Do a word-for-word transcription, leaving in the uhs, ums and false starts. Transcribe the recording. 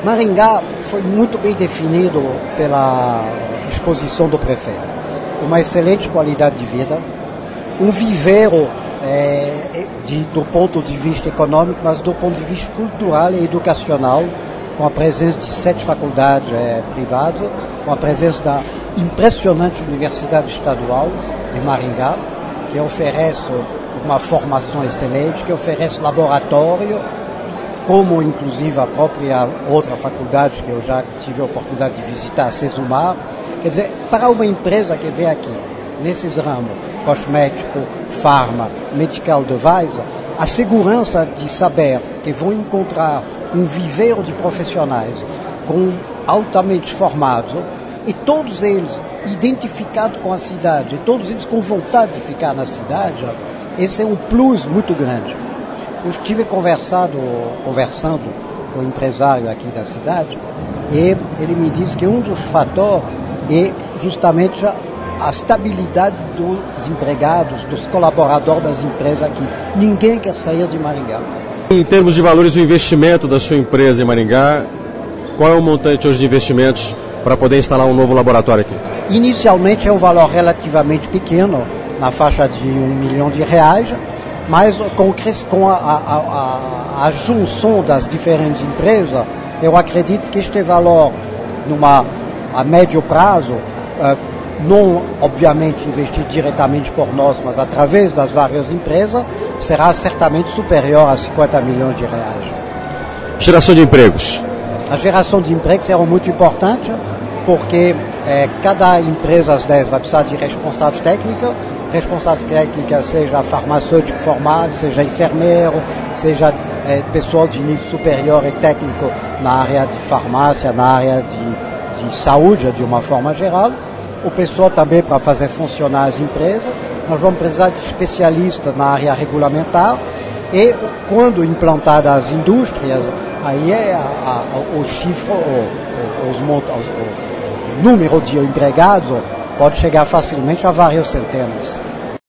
Maringá foi muito bem definido pela exposição do prefeito. Uma excelente qualidade de vida, um viveiro é, de, do ponto de vista econômico, mas do ponto de vista cultural e educacional, com a presença de sete faculdades é, privadas, com a presença da impressionante Universidade Estadual de Maringá, que oferece uma formação excelente, que oferece laboratório, como inclusive a própria outra faculdade que eu já tive a oportunidade de visitar, a Sesumar. Quer dizer, para uma empresa que vem aqui, nesses ramos, cosmético, farma, medical device, a segurança de saber que vão encontrar um viveiro de profissionais com altamente formados e todos eles identificados com a cidade, e todos eles com vontade de ficar na cidade, esse é um plus muito grande. Eu estive conversado, conversando com o empresário aqui da cidade e ele me disse que um dos fatores é justamente a estabilidade dos empregados, dos colaboradores das empresas aqui. Ninguém quer sair de Maringá. Em termos de valores, o investimento da sua empresa em Maringá, qual é o montante hoje de investimentos para poder instalar um novo laboratório aqui? Inicialmente é um valor relativamente pequeno, na faixa de um milhão de reais, mas com, com a, a, a, a junção das diferentes empresas, eu acredito que este valor, numa, a médio prazo, uh, não obviamente investido diretamente por nós, mas através das várias empresas, será certamente superior a cinquenta milhões de reais. Geração de empregos. A geração de empregos será muito importante, porque eh, cada empresa às dez vai precisar de responsáveis técnicos, responsável técnica seja farmacêutico formado, seja enfermeiro, seja eh, pessoal de nível superior e técnico na área de farmácia, na área de, de saúde, de uma forma geral. O pessoal também para fazer funcionar as empresas. Nós vamos precisar de especialistas na área regulamentar e quando implantadas as indústrias, aí é a, a, o chifre, o, os, os, o número de empregados pode chegar facilmente a várias centenas.